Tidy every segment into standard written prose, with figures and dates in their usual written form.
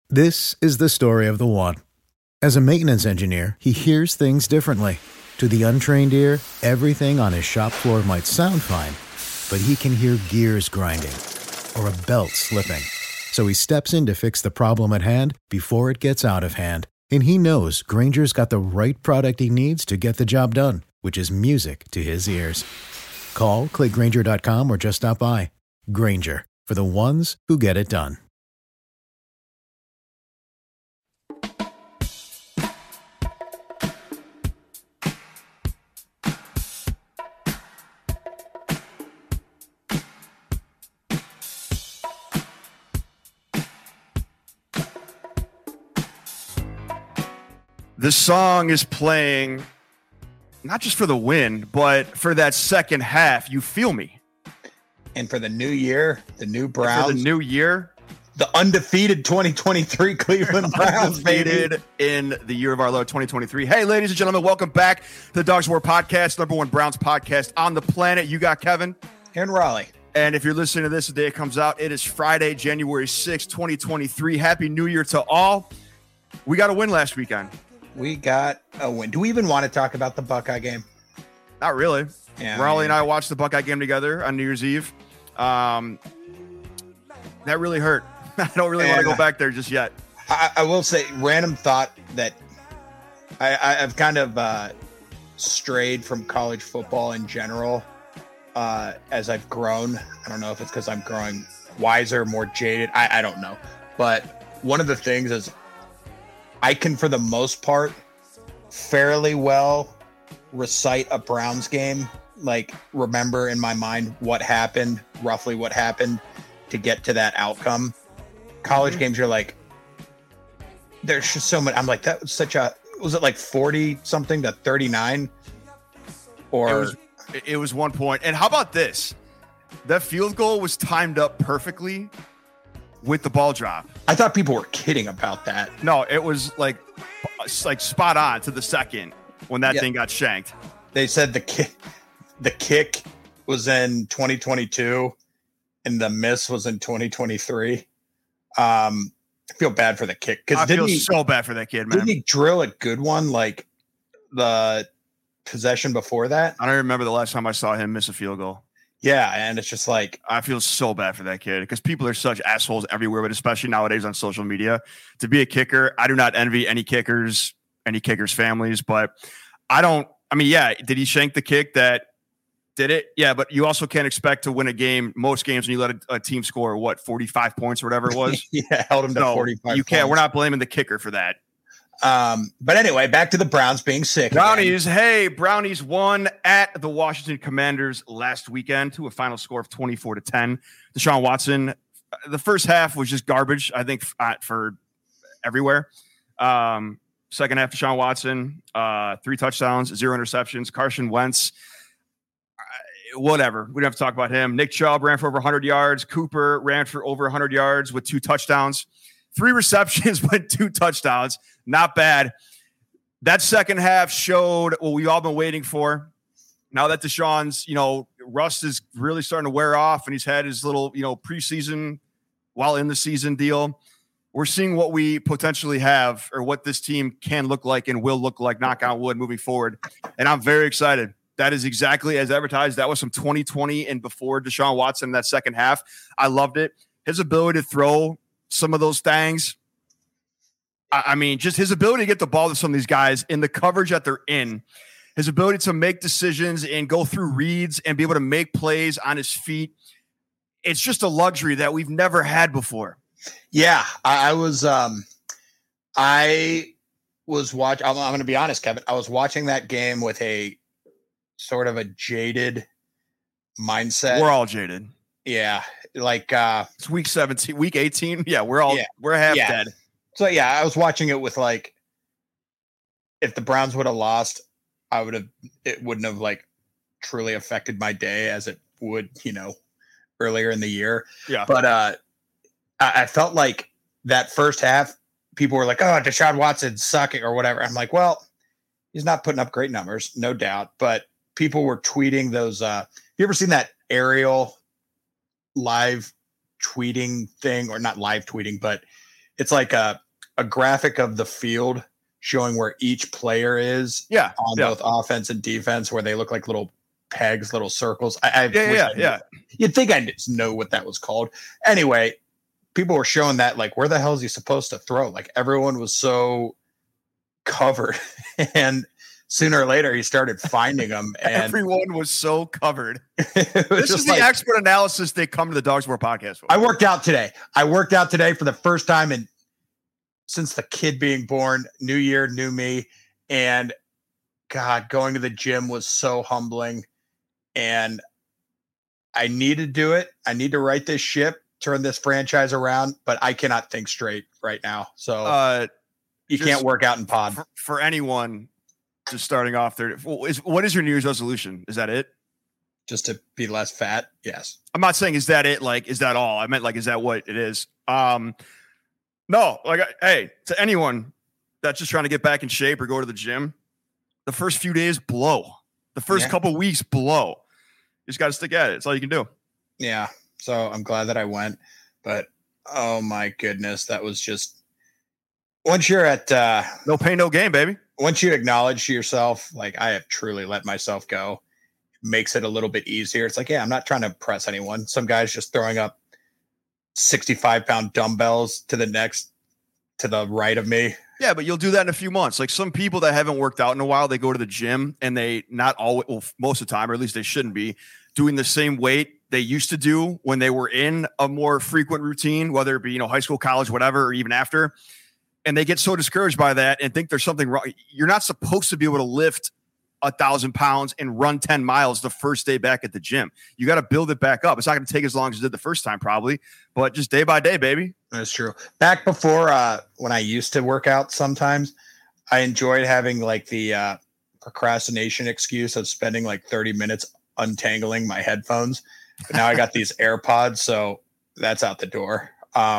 This is the story of the one. As a maintenance engineer, he hears things differently. To the untrained ear, everything on his shop floor might sound fine, but he can hear gears grinding or a belt slipping. So he steps in to fix the problem at hand before it gets out of hand. And he knows Grainger's got the right product he needs to get the job done, which is music to his ears. Call, click Grainger.com, or just stop by. Grainger, for the ones who get it done. The song is playing not just for the win, but for that second half. You feel me? And for the new year, the new Browns. For the new year, the undefeated 2023 Cleveland Browns, baby. In the year of our Lord 2023. Hey, ladies and gentlemen, welcome back to the Dogs War Podcast, number one Browns podcast on the planet. You got Kevin. And Raleigh. And if you're listening to this the day it comes out, it is Friday, January 6th, 2023. Happy New Year to all. We got a win last weekend. We got a win. Do we even want to talk about the Buckeye game? Not really. Yeah, Raleigh and I watched the Buckeye game together on New Year's Eve. That really hurt. I don't really want to go back there just yet. I will say, random thought that I've kind of strayed from college football in general as I've grown. I don't know if it's because I'm growing wiser, more jaded. I don't know. But one of the things is I can, for the most part, fairly well recite a Browns game, like remember in my mind what happened, roughly what happened to get to that outcome. College games, you're like, there's just so much. I'm like, that was such a, was it like 40 something to 39? Or it was 1 point. And how about this? That field goal was timed up perfectly with the ball drop. I thought people were kidding about that. No, it was like spot on to the second when that thing got shanked. They said the kick was in 2022 and the miss was in 2023. I feel bad for the kick because I feel so bad for that kid, man. Didn't he drill a good one like the possession before that? I don't remember the last time I saw him miss a field goal. Yeah, and it's just like, I feel so bad for that kid because people are such assholes everywhere, but especially nowadays on social media. To be a kicker, I do not envy any kickers' families, but did he shank the kick that did it? Yeah, but you also can't expect to win a game, most games, when you let a team score, 45 points or whatever it was? Yeah, held him to 45 You can't. points. We're not blaming the kicker for that. But anyway, back to the Browns being sick. Brownies. Again. Hey, Brownies won at the Washington Commanders last weekend to a final score of 24-10. Deshaun Watson, the first half was just garbage, I think, for everywhere. Second half, Deshaun Watson, 3 touchdowns, 0 interceptions. Carson Wentz, whatever. We don't have to talk about him. Nick Chubb ran for over 100 yards. Cooper ran for over 100 yards with 2 touchdowns. 3 receptions, but 2 touchdowns. Not bad. That second half showed what we've all been waiting for. Now that Deshaun's, rust is really starting to wear off and he's had his little, preseason while in the season deal. We're seeing what we potentially have or what this team can look like and will look like, knock on wood, moving forward. And I'm very excited. That is exactly as advertised. That was some 2020 and before Deshaun Watson in that second half. I loved it. His ability to throw some of those things. Just his ability to get the ball to some of these guys in the coverage that they're in, his ability to make decisions and go through reads and be able to make plays on his feet. It's just a luxury that we've never had before. Yeah, I was watching. I'm going to be honest, Kevin. I was watching that game with a sort of a jaded mindset. We're all jaded. Yeah. Like it's week 17, week 18. Yeah, we're half dead. So yeah, I was watching it with like, if the Browns would have lost, it wouldn't have like truly affected my day as it would, earlier in the year. Yeah. But I felt like that first half, people were like, oh, Deshaun Watson's sucking or whatever. I'm like, well, he's not putting up great numbers, no doubt. But people were tweeting those. You ever seen that aerial live tweeting thing, or not live tweeting, but it's like a graphic of the field showing where each player is on both offense and defense, where they look like little pegs, little circles. You'd think I just know what that was called. Anyway, people were showing that, like, where the hell is he supposed to throw? Like, everyone was so covered, and sooner or later he started finding them. And everyone was so covered. This is the expert analysis they come to the Dog Sport podcast for. I worked out today for the first time since the kid being born. New year, new me. And God, going to the gym was so humbling. And I need to do it. I need to right this ship, turn this franchise around, but I cannot think straight right now. So you can't work out in pod. For anyone just starting off there, what is your New Year's resolution? Is that it? Just to be less fat? Yes. I'm not saying is that it, like, is that all? I meant, like, is that what it is? No, like, hey, to anyone that's just trying to get back in shape or go to the gym, the first few days blow. The first couple weeks blow. You just got to stick at it. That's all you can do. Yeah. So I'm glad that I went, but oh my goodness, that was just, once you're at no pain, no gain, baby. Once you acknowledge to yourself, like, I have truly let myself go, it makes it a little bit easier. It's like, yeah, I'm not trying to impress anyone. Some guys just throwing up 65-pound dumbbells to the right of me. Yeah, but you'll do that in a few months. Like, some people that haven't worked out in a while, they go to the gym and they not always, well, most of the time, or at least they shouldn't be, doing the same weight they used to do when they were in a more frequent routine, whether it be, high school, college, whatever, or even after. And they get so discouraged by that and think there's something wrong. You're not supposed to be able to lift 1,000 pounds and run 10 miles the first day back at the gym. You got to build it back up. It's not going to take as long as it did the first time, probably, but just day by day, baby. That's true. Back before, when I used to work out, sometimes I enjoyed having, like, the procrastination excuse of spending like 30 minutes untangling my headphones. But now I got these AirPods, so that's out the door.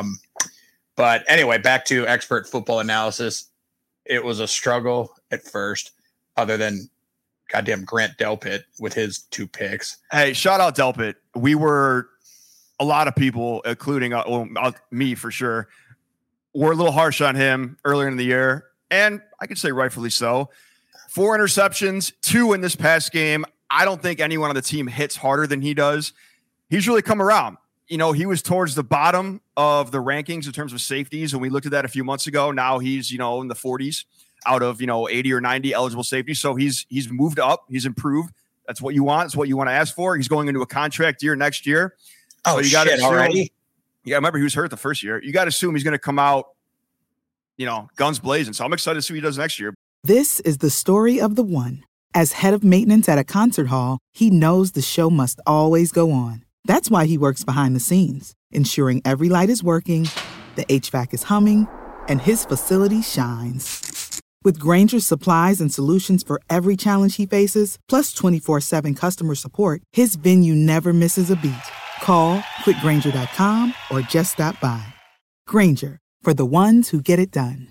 But anyway, back to expert football analysis. It was a struggle at first, other than goddamn Grant Delpit with his 2 picks. Hey, shout out Delpit. We were, a lot of people, including me for sure, were a little harsh on him earlier in the year, and I could say rightfully so. 4 interceptions, 2 in this past game. I don't think anyone on the team hits harder than he does. He's really come around. He was towards the bottom of the rankings in terms of safeties, and we looked at that a few months ago. Now he's, in the 40s out of, 80 or 90 eligible safeties. So he's moved up. He's improved. That's what you want. It's what you want to ask for. He's going into a contract year next year. Oh, so you got to already? Yeah, remember he was hurt the first year. You got to assume he's going to come out, guns blazing. So I'm excited to see what he does next year. This is the story of the one. As head of maintenance at a concert hall, he knows the show must always go on. That's why he works behind the scenes, ensuring every light is working, the HVAC is humming, and his facility shines. With Grainger's supplies and solutions for every challenge he faces, plus 24/7 customer support, his venue never misses a beat. Call quickgrainger.com or just stop by. Grainger, for the ones who get it done.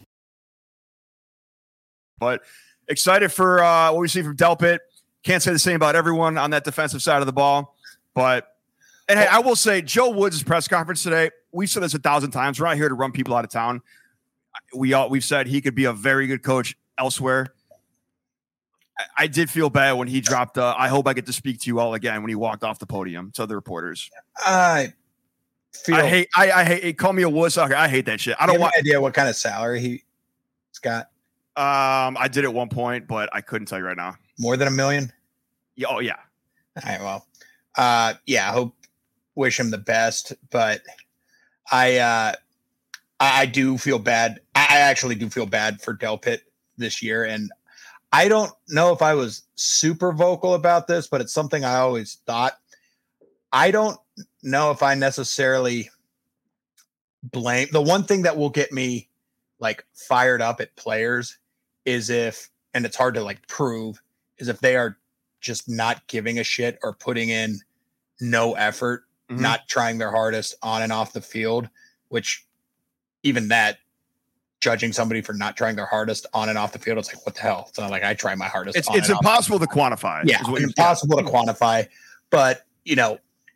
But excited for what we see from Delpit. Can't say the same about everyone on that defensive side of the ball. And hey, I will say, Joe Woods' press conference today, we've said this 1,000 times. We're not here to run people out of town. We've said he could be a very good coach elsewhere. I did feel bad when he dropped, I hope I get to speak to you all again, when he walked off the podium to the reporters. I hate, call me a wuss. I hate that shit. I don't want idea what kind of salary he's got. I did at one point, but I couldn't tell you right now. More than $1 million? Yeah, oh yeah. All right, well, I wish him the best, but I do feel bad. I actually do feel bad for Delpit this year, and I don't know if I was super vocal about this, but it's something I always thought. I don't know if I necessarily blame. The one thing that will get me like fired up at players is if, and it's hard to like prove, is if they are just not giving a shit or putting in no effort, not trying their hardest on and off the field, which even that, judging somebody for not trying their hardest on and off the field, it's like, what the hell? It's not like I try my hardest. It's impossible to quantify. Yeah, it's impossible to quantify. But,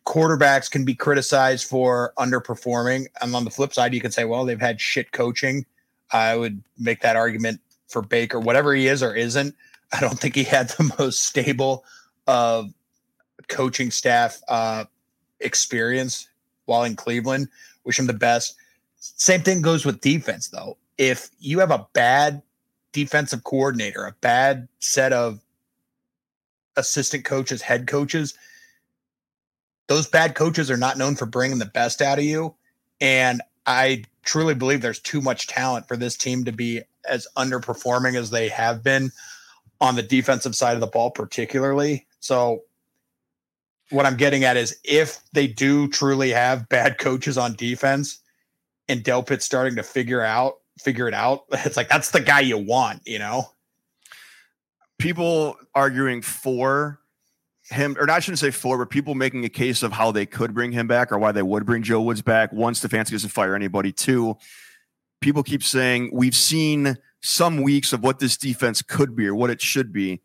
quarterbacks can be criticized for underperforming. And on the flip side, you can say, well, they've had shit coaching. I would make that argument for Baker, whatever he is or isn't. I don't think he had the most stable coaching staff experience while in Cleveland. Wish him the best. Same thing goes with defense, though. If you have a bad defensive coordinator, a bad set of assistant coaches, head coaches, those bad coaches are not known for bringing the best out of you. And I truly believe there's too much talent for this team to be as underperforming as they have been on the defensive side of the ball, particularly. So what I'm getting at is if they do truly have bad coaches on defense and Delpit's starting to figure it out, it's like, that's the guy you want, you know? People arguing for him, or I shouldn't say for, but people making a case of how they could bring him back or why they would bring Joe Woods back. One, Stefanski doesn't fire anybody. Two, people keep saying we've seen some weeks of what this defense could be or what it should be.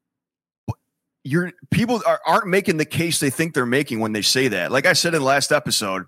People aren't making the case they think they're making when they say that. Like I said in the last episode,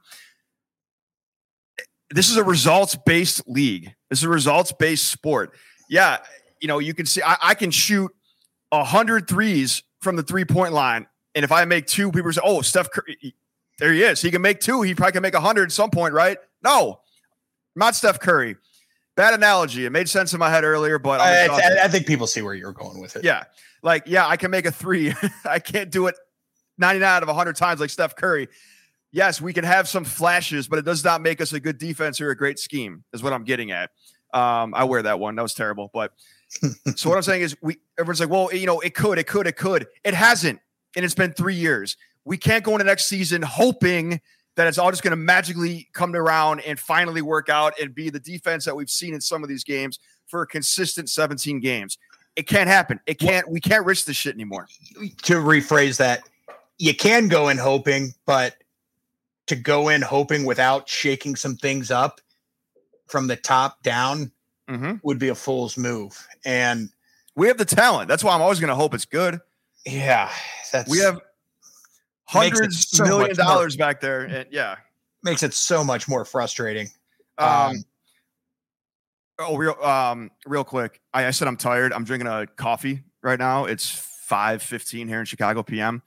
this is a results-based league. This is a results-based sport. Yeah, you can see I can shoot 100 threes from the three-point line, and if I make two, people say, "Oh, Steph Curry, there he is. He can make two. He probably can make 100 at some point, right?" No, not Steph Curry. Bad analogy. It made sense in my head earlier, but I think people see where you're going with it. Yeah, I can make a three. I can't do it 99 out of 100 times like Steph Curry. Yes, we can have some flashes, but it does not make us a good defense or a great scheme, is what I'm getting at. I wear that one. That was terrible. But so what I'm saying is everyone's like, well, it could. It hasn't. And it's been 3 years. We can't go into next season hoping that it's all just going to magically come around and finally work out and be the defense that we've seen in some of these games for a consistent 17 games. It can't happen. We can't risk this shit anymore. To rephrase that, you can go in hoping, but to go in hoping without shaking some things up from the top down would be a fool's move. And we have the talent. That's why I'm always going to hope it's good. Yeah. We have hundreds of millions of dollars back there. And yeah. Makes it so much more frustrating. Real quick. I said I'm tired. I'm drinking a coffee right now. It's 5:15 here in Chicago PM.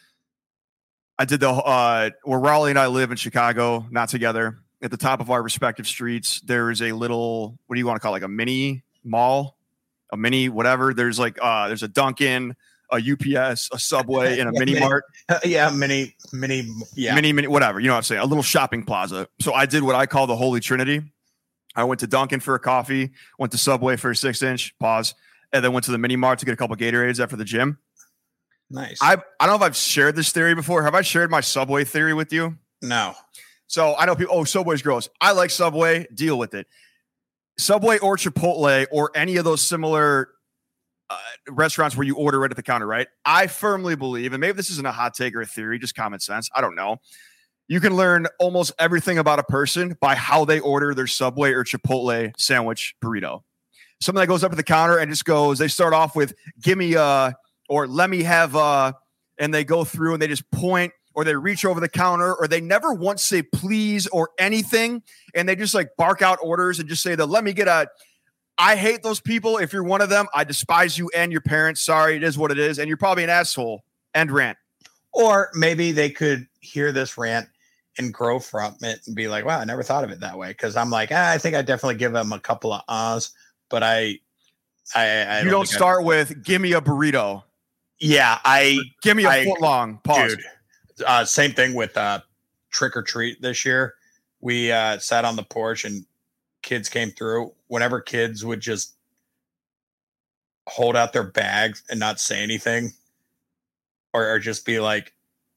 I did where Raleigh and I live in Chicago, not together. At the top of our respective streets, there is a little, what do you want to call it, like a mini mall, a mini whatever. There's like there's a Dunkin', a UPS, a Subway, and a mini mart. Mini, whatever. You know what I'm saying? A little shopping plaza. So I did what I call the Holy Trinity. I went to Dunkin' for a coffee, went to Subway for a 6-inch, pause, and then went to the mini mart to get a couple Gatorades after the gym. Nice. I don't know if I've shared this theory before. Have I shared my Subway theory with you? No. So I know people, Subway's gross. I like Subway. Deal with it. Subway or Chipotle or any of those similar restaurants where you order right at the counter, right? I firmly believe, and maybe this isn't a hot take or a theory, just common sense. I don't know. You can learn almost everything about a person by how they order their Subway or Chipotle sandwich burrito. Something that goes up at the counter and just goes, they start off with, give me or let me have and they go through and they just point, or they reach over the counter, or they never once say please or anything. And they just like bark out orders and just say let me get I hate those people. If you're one of them, I despise you and your parents. Sorry, it is what it is. And you're probably an asshole. End rant. Or maybe they could hear this rant and grow from it and be like, wow, I never thought of it that way. Cause I'm like, I think I definitely give them a couple of ahs, but I you don't start with give me a burrito. Yeah. Give me a foot long. Pause. Dude. Same thing with trick or treat this year. We sat on the porch and kids came through. Whenever kids would just hold out their bags and not say anything, or just be like,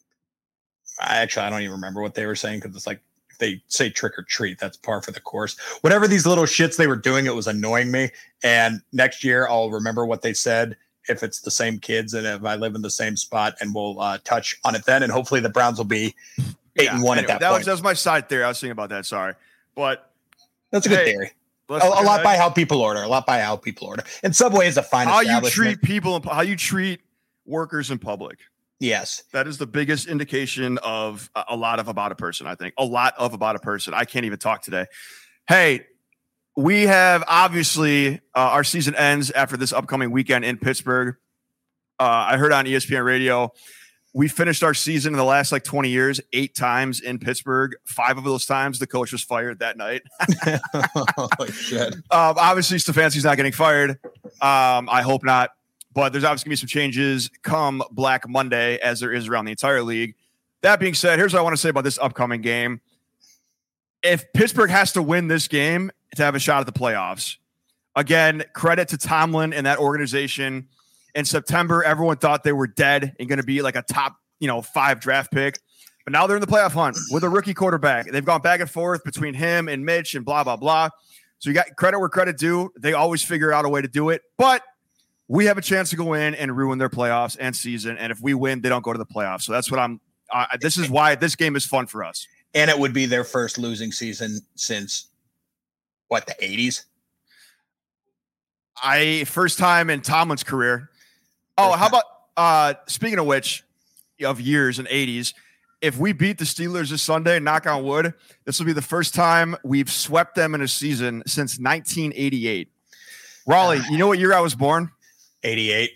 I don't even remember what they were saying, because it's like if they say trick or treat, that's par for the course. Whatever these little shits they were doing, it was annoying me. And next year I'll remember what they said, if it's the same kids and if I live in the same spot, and we'll touch on it then. And hopefully the Browns will be 8-1 at that point. That was my side theory. I was thinking about that. Sorry. But that's a good theory. A lot by how people order. And Subway is a fine how you treat people, how you treat workers in public. Yes. That is the biggest indication of a lot about a person, I think. A lot about a person. I can't even talk today. Hey, we have obviously our season ends after this upcoming weekend in Pittsburgh. I heard on ESPN radio, we finished our season in the last 20 years, 8 times in Pittsburgh. 5 of those times the coach was fired that night. Oh, shit. Obviously, Stefanski's not getting fired. I hope not. But there's obviously going to be some changes come Black Monday, as there is around the entire league. That being said, here's what I want to say about this upcoming game. If Pittsburgh has to win this game to have a shot at the playoffs, again, credit to Tomlin and that organization. In September, everyone thought they were dead and going to be a top 5 draft pick. But now they're in the playoff hunt with a rookie quarterback. They've gone back and forth between him and Mitch and blah, blah, blah. So you got credit where credit due. They always figure out a way to do it. But we have a chance to go in and ruin their playoffs and season. And if we win, they don't go to the playoffs. So that's what this is why this game is fun for us. And it would be their first losing season since the 80s? First time in Tomlin's career. Oh, how about speaking of which, of years and 80s, if we beat the Steelers this Sunday, knock on wood, this will be the first time we've swept them in a season since 1988. Raleigh, you know what year I was born? 88.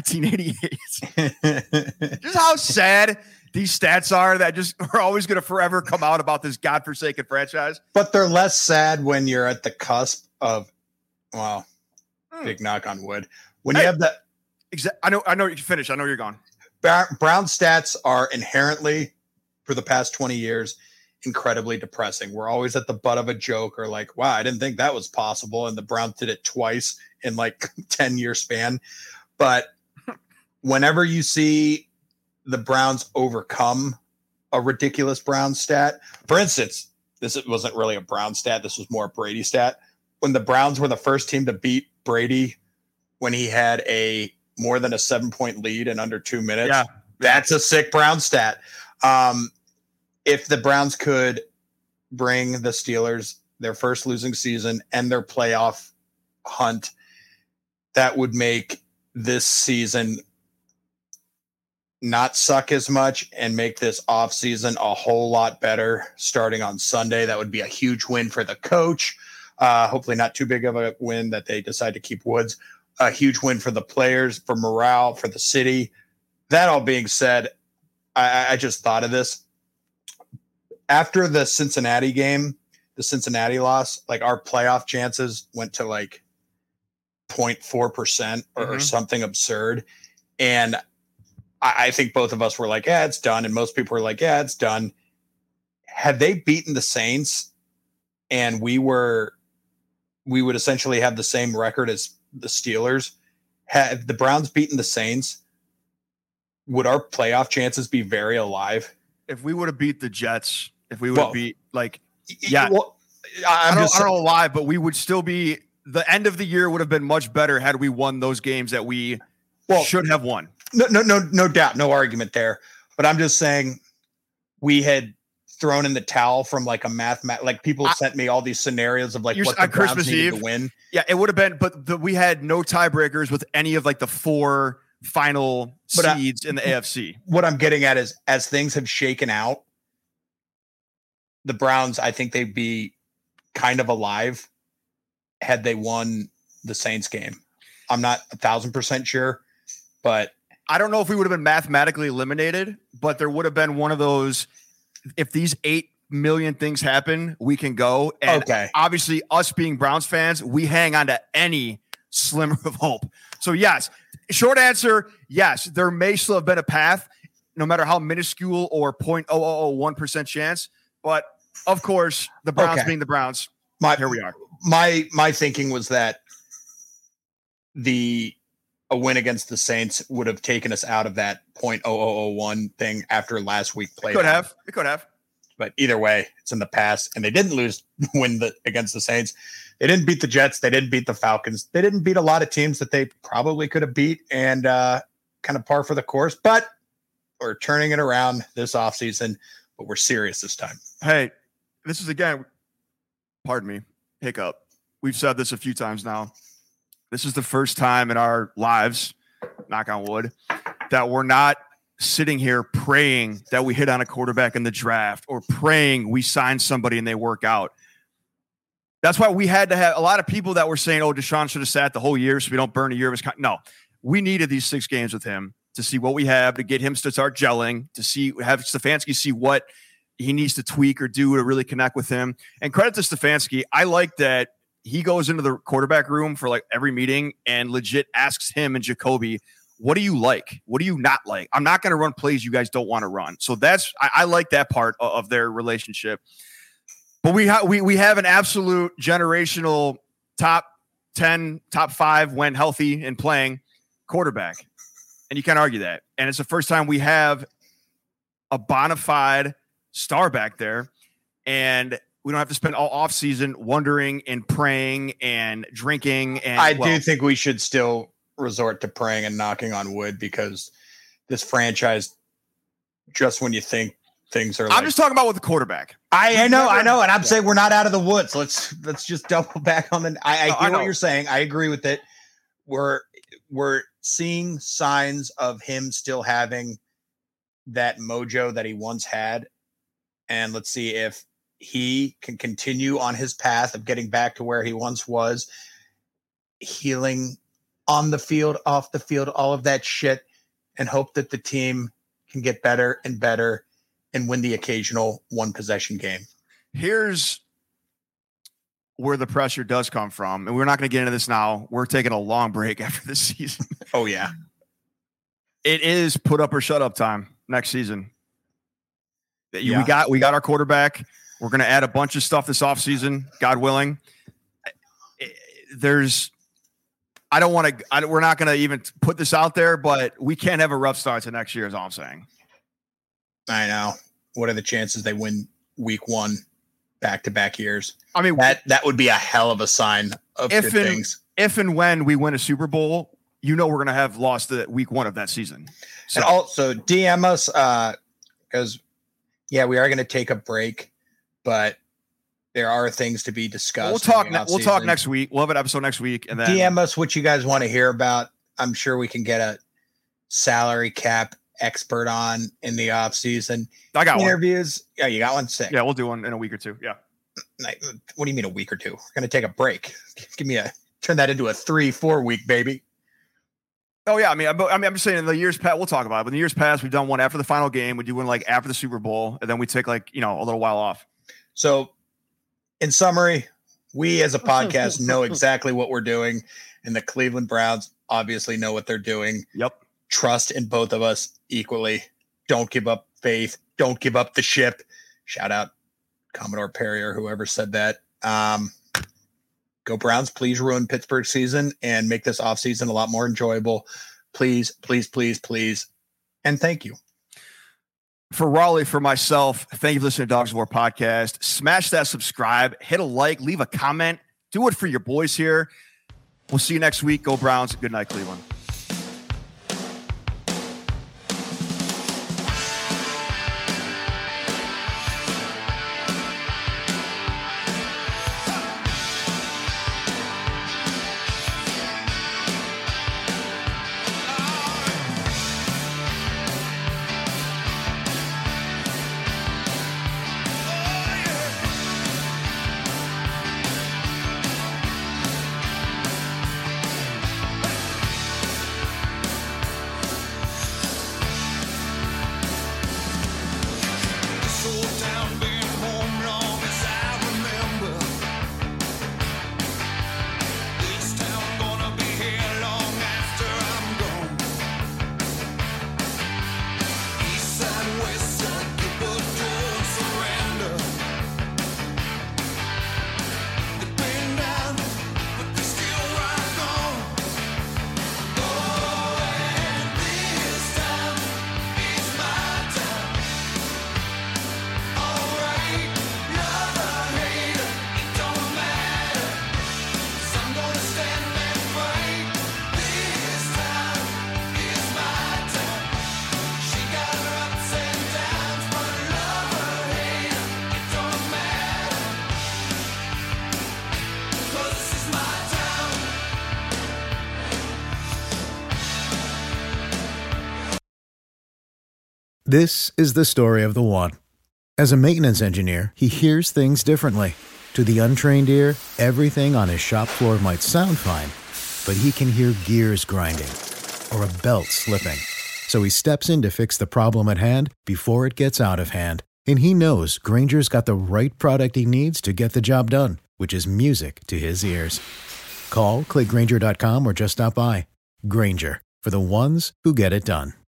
1988. Just how sad these stats are that just are always going to forever come out about this godforsaken franchise. But they're less sad when you're at the cusp of, big knock on wood. When you have that. I know you finish. I know you're gone. Brown stats are inherently, for the past 20 years, incredibly depressing. We're always at the butt of a joke or wow, I didn't think that was possible. And the Browns did it twice in 10-year span. But whenever you see the Browns overcome a ridiculous Brown stat, for instance, this wasn't really a Brown stat. This was more a Brady stat. When the Browns were the first team to beat Brady when he had more than a 7-point lead in under 2 minutes. Yeah. That's a sick Brown stat. If the Browns could bring the Steelers their first losing season and their playoff hunt, that would make this season not suck as much and make this offseason a whole lot better starting on Sunday. That would be a huge win for the coach. Hopefully not too big of a win that they decide to keep Woods. A huge win for the players, for morale, for the city. That all being said, I just thought of this. After the Cincinnati game, the Cincinnati loss, our playoff chances went to 0.4% or something absurd. And I think both of us were it's done. And most people were it's done. Had they beaten the Saints and we would essentially have the same record as the Steelers, had the Browns beaten the Saints, would our playoff chances be very alive? If we would have beat the Jets, if we would have beat I don't know why, but we would still be, the end of the year would have been much better had we won those games that we should have won. No doubt, no argument there. But I'm just saying we had thrown in the towel from a people sent me all these scenarios of what the Browns Christmas needed Eve to win. Yeah, it would have been, but we had no tiebreakers with any of the 4 final seeds in the AFC. What I'm getting at is, as things have shaken out, the Browns, I think they'd be kind of alive had they won the Saints game. I'm not 1,000% sure, but I don't know if we would have been mathematically eliminated, but there would have been one of those, if these 8 million things happen, we can go. And obviously, us being Browns fans, we hang on to any slimmer of hope. So yes, short answer, yes, there may still have been a path, no matter how minuscule or 0.0001% chance. But of course, the Browns being the Browns, here we are. My thinking was that a win against the Saints would have taken us out of that 0.0001 thing after last week played. It could have. But either way, it's in the past, and they didn't win against the Saints. They didn't beat the Jets. They didn't beat the Falcons. They didn't beat a lot of teams that they probably could have beat, and kind of par for the course. But we're turning it around this offseason, but we're serious this time. Hey, this is, again, pardon me, hiccup. We've said this a few times now. This is the first time in our lives, knock on wood, that we're not sitting here praying that we hit on a quarterback in the draft or praying we sign somebody and they work out. That's why we had to have a lot of people that were saying, oh, Deshaun should have sat the whole year so we don't burn a year of his No, we needed these 6 games with him to see what we have, to get him to start gelling, to have Stefanski see what he needs to tweak or do to really connect with him. And credit to Stefanski. I like that he goes into the quarterback room for like every meeting and legit asks him and Jacoby, what do you like? What do you not like? I'm not going to run plays you guys don't want to run. So I like that part of their relationship. But we have an absolute generational top 10, top 5 when healthy and playing quarterback. And you can't argue that. And it's the first time we have a bona fide star back there. And we don't have to spend all offseason wondering and praying and drinking. And I do think we should still resort to praying and knocking on wood, because this franchise, just when you think things are, I'm just talking about with the quarterback. I know. And I'm saying we're not out of the woods. Let's just double back on the. I hear what you're saying. I agree with it. We're seeing signs of him still having that mojo that he once had, and let's see if he can continue on his path of getting back to where he once was, healing on the field, off the field, all of that shit, and hope that the team can get better and better and win the occasional 1-possession game. Here's where the pressure does come from, and we're not going to get into this now. We're taking a long break after this season. Oh, yeah. It is put up or shut up time next season. We got our quarterback. We're going to add a bunch of stuff this offseason, God willing. We're not going to even put this out there, but we can't have a rough start to next year is all I'm saying. I know. What are the chances they win week 1 back-to-back years? I mean, that would be a hell of a sign of good things. If and when we win a Super Bowl, we're going to have lost the week 1 of that season. So. And also DM us because, we are going to take a break, but there are things to be discussed. We'll talk next week. We'll have an episode next week, and then DM us what you guys want to hear about. I'm sure we can get a salary cap expert on in the off season. I got interviews. One. Yeah, you got one. Sick. Yeah, we'll do one in a week or 2. Yeah. What do you mean a week or 2? We're going to take a break. Turn that into a 3-4 week, baby. Oh yeah, I mean, I'm just saying in the years past, we'll talk about it. But in the years past, we've done one after the final game. We do one like after the Super Bowl, and then we take a little while off. So, in summary, we as a podcast know exactly what we're doing, and the Cleveland Browns obviously know what they're doing. Yep. Trust in both of us equally. Don't give up faith. Don't give up the ship. Shout out Commodore Perry or whoever said that. Go Browns. Please ruin Pittsburgh's season and make this offseason a lot more enjoyable. Please, please, please, please. And thank you. For Raleigh, for myself, thank you for listening to Dogs of War podcast. Smash that subscribe, hit a like, leave a comment. Do it for your boys here. We'll see you next week. Go Browns. Good night, Cleveland. This is the story of the one. As a maintenance engineer, he hears things differently. To the untrained ear, everything on his shop floor might sound fine, but he can hear gears grinding or a belt slipping. So he steps in to fix the problem at hand before it gets out of hand. And he knows Grainger's got the right product he needs to get the job done, which is music to his ears. Call, click Grainger.com, or just stop by. Grainger, for the ones who get it done.